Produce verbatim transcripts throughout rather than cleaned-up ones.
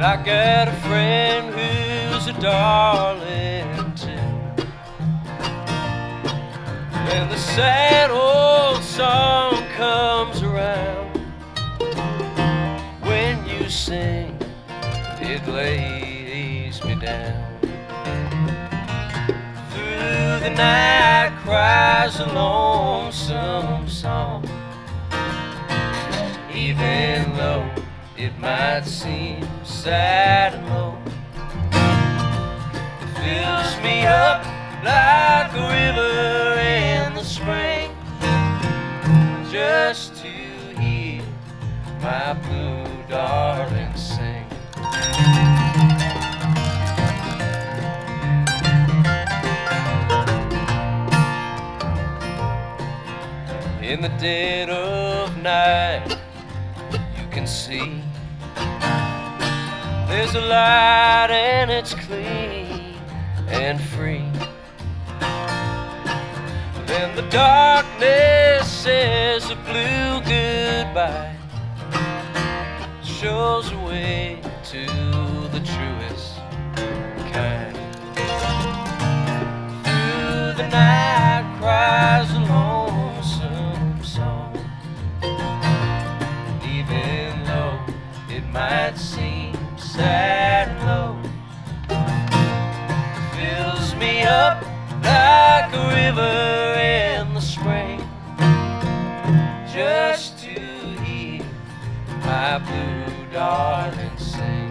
I got a friend who's a darling too. When the sad old song comes around, when you sing, it lays me down. Through the night cries a lonesome song, even though it might seem sad and low. It fills me up like a river in the spring, just to hear my blue darling sing. In the dead of night, you can see there's a light and it's clean and free. Then the darkness says a blue goodbye, shows a way to the truest kind. Through the night cries a lonesome song, even though it might seem sad and low, it fills me up like a river in the spring, just to hear my blue darling sing.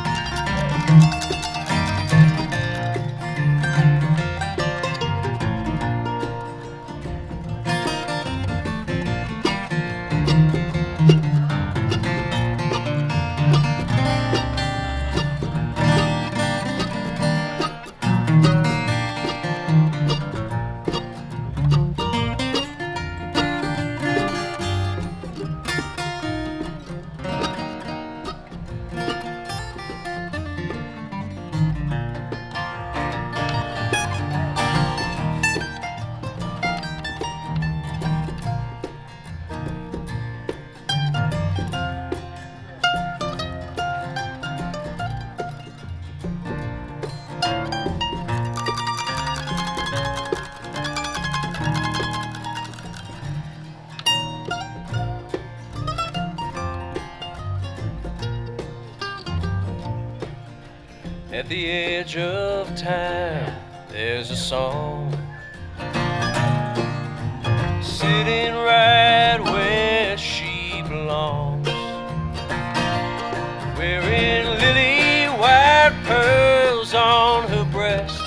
At the edge of time, there's a song sitting right where she belongs, wearing lily white pearls on her breast,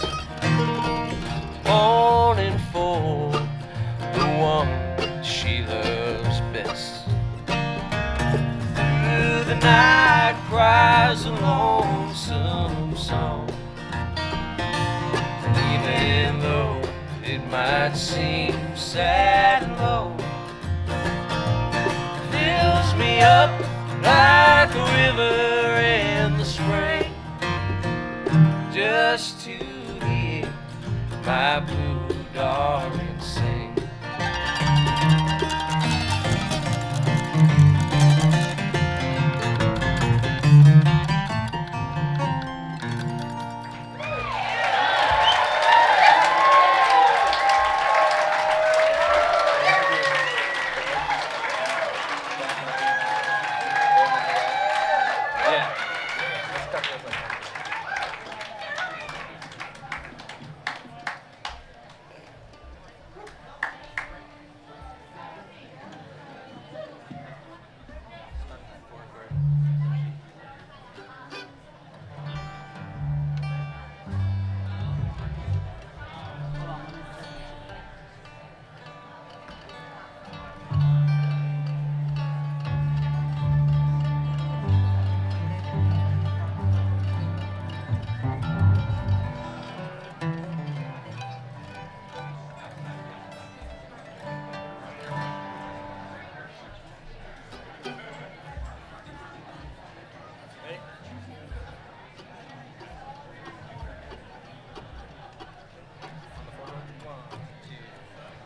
mourning for the one she loves best. Through the night cries a lonesome song, even though it might seem sad and low, it fills me up like a river in the spring, just to hear my blue darling